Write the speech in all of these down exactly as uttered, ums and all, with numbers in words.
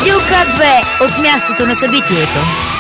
Радио К две от мястото на събитието.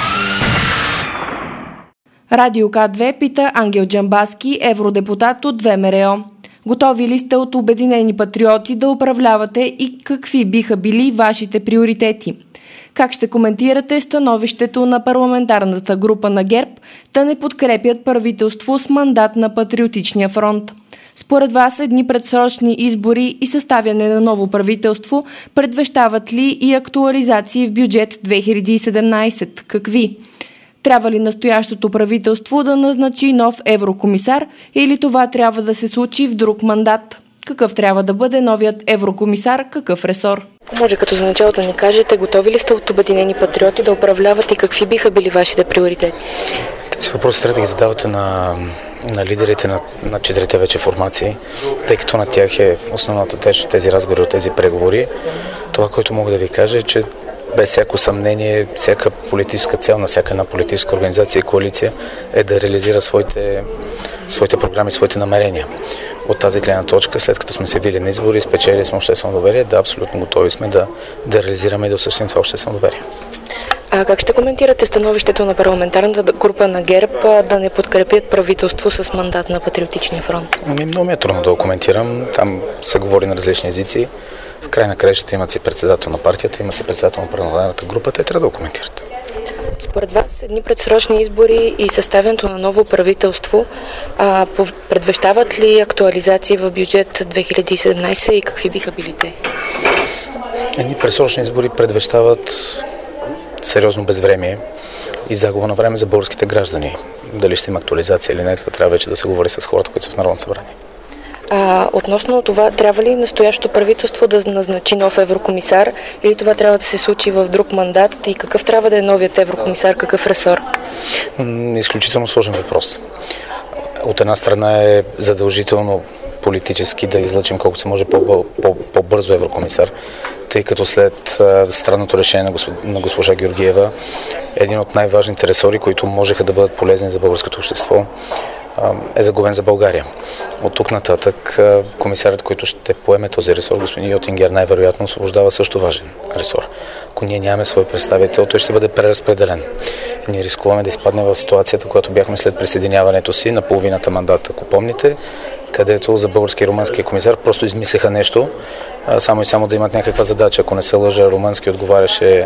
Радио К две пита Ангел Джамбазки, евродепутат от ВМРО. Готови ли сте от Обединени патриоти да управлявате и какви биха били вашите приоритети? Как ще коментирате становището на парламентарната група на ГЕРБ да не подкрепят правителство с мандат на Патриотичния фронт? Според вас едни предсрочни избори и съставяне на ново правителство предвещават ли и актуализации в бюджет две хиляди и седемнадесет? Какви? Трябва ли настоящото правителство да назначи нов еврокомисар или това трябва да се случи в друг мандат? Какъв трябва да бъде новият еврокомисар, какъв ресор? Може като за начало да ни кажете, готови ли сте от Обединени патриоти да управлявате и какви биха били вашите приоритети? Тези въпроси трябва да ги задавате на, на лидерите на, на четирите вече формации, тъй като на тях е основната теж тези разговори от тези преговори. Това, което мога да ви кажа е, че без всяко съмнение, всяка политическа цел на всяка една политическа организация и коалиция е да реализира своите, своите програми, своите намерения. От тази гледна точка, след като сме се вили на избори, спечели сме обществено доверие, да, абсолютно готови сме да, да реализираме и да осъществим това обществено доверие. А как ще коментирате становището на парламентарната група на ГЕРБ да не подкрепят правителство с мандат на Патриотичния фронт? Много ми е трудно да го коментирам. Там се говори на различни езици. В край на краищата имат си председател на партията, имат си председател на парламентарната група, те трябва да го коментират. Според вас, едни предсрочни избори и съставянето на ново правителство а, предвещават ли актуализации в бюджет две хиляди и седемнадесет и какви биха били те? Едни предсрочни избори предвещават сериозно безвремие и загуба на време за българските граждани. Дали ще има актуализация или не, това трябва вече да се говори с хората, които са в Народното събрание. А, относно това, трябва ли настоящото правителство да назначи нов еврокомисар или това трябва да се случи в друг мандат и какъв трябва да е новият еврокомисар, какъв ресор? Изключително сложен въпрос. От една страна е задължително политически да излъчим колкото се може по-бързо еврокомисар, тъй като след странното решение на госпожа Георгиева един от най-важните ресори, които можеха да бъдат полезни за българското общество, е загубен за България. От тук нататък комисарът, който ще поеме този ресор, господин Йотингер, най-вероятно освобождава също важен ресор. Ако ние нямаме свой представител, той ще бъде преразпределен. Ние рискуваме да изпаднем в ситуацията, която бяхме след присъединяването си на половината мандат, ако помните, където за български и румънски комисар просто измислиха нещо, само и само да имат някаква задача. Ако не се лъжа, румънски отговаряше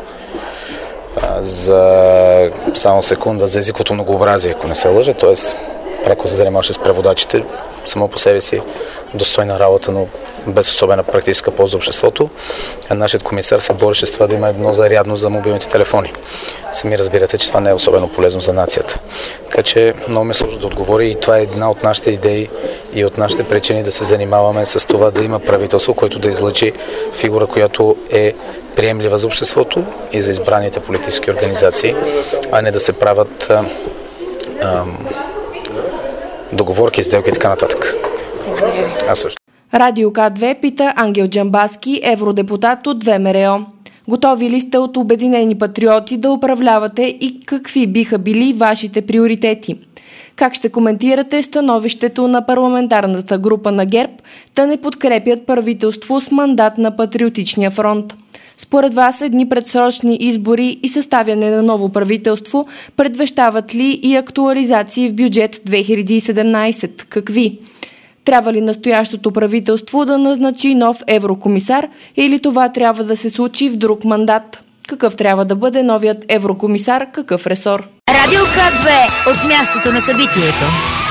за само секунда за езиковото многообразие, ако не се лъжа, т.е. пряко се занимаваше с преводачите, само по себе си достойна работа, но без особена практическа полза за обществото. А нашият комисар се бореше с това да има едно зарядно за мобилните телефони. Сами разбирате, че това не е особено полезно за нацията. Така че много ме сложно да отговори и това е една от нашите идеи и от нашите причини да се занимаваме с това да има правителство, което да излъчи фигура, която е приемлива за обществото и за избраните политически организации, а не да се правят а, а, договорки, сделки и така нататък. Аз също. Радио К две пита Ангел Джамбазки, евродепутат от ВМРО. Готови ли сте от Обединени патриоти да управлявате и какви биха били вашите приоритети? Как ще коментирате становището на парламентарната група на ГЕРБ да не подкрепят правителство с мандат на Патриотичния фронт? Според вас едни предсрочни избори и съставяне на ново правителство предвещават ли и актуализации в бюджет две хиляди и седемнадесет? Какви? Трябва ли настоящото правителство да назначи нов еврокомисар или това трябва да се случи в друг мандат? Какъв трябва да бъде новият еврокомисар, какъв ресор? Радио К две от мястото на събитието.